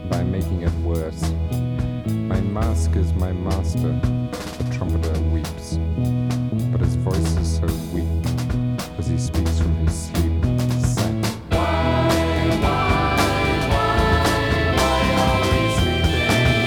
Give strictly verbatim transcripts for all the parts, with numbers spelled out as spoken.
by making it worse. My mask is my master, the trumpeter weeps, but his voice is so weak as he speaks from his sleep, saying, Why, why, why, why are we sleeping?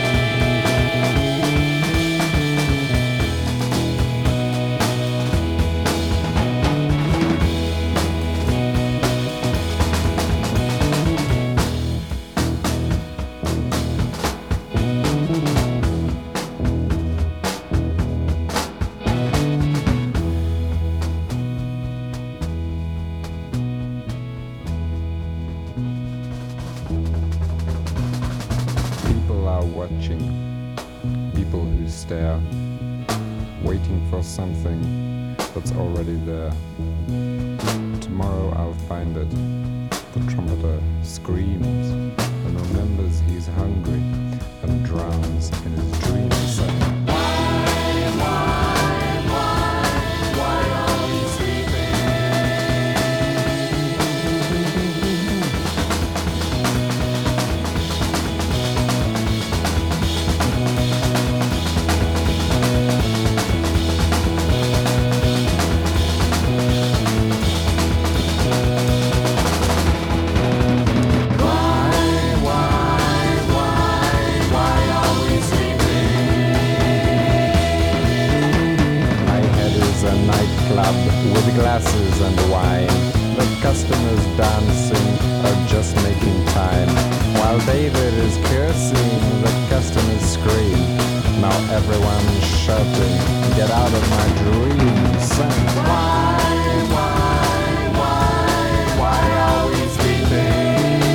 People are watching, people who stare, waiting for something that's already there. Tomorrow I'll find it. The trumpeter screams and remembers he's hungry and drowns in his dreams, saying, Why, why, why, why are we sleeping? Nightclub with glasses and wine. The customers dancing are just making time. While David is cursing, the customers scream. Now everyone's shouting, get out of my dreams. Saying, why, why, why, why are we sleeping?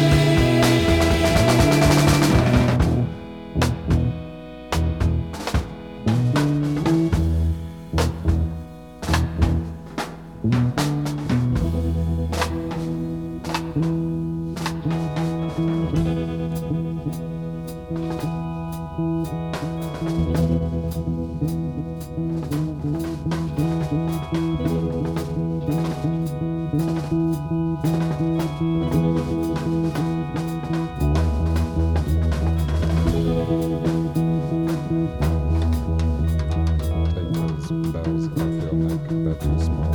Take those bells off your neck, they're too small.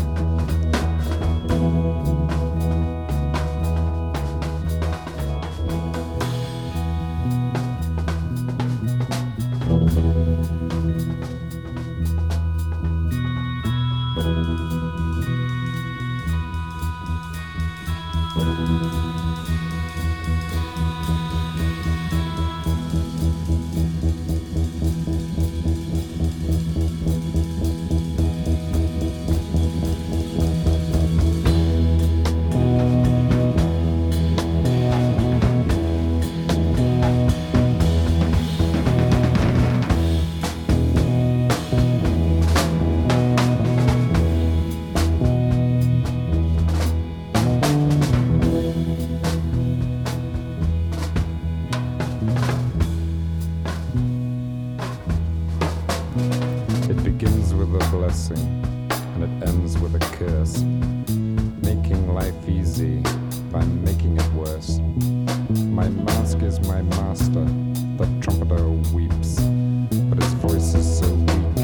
It begins with a blessing and it ends with a curse, making life easy by making it worse. My mask is my master, the trumpeter weeps, but his voice is so weak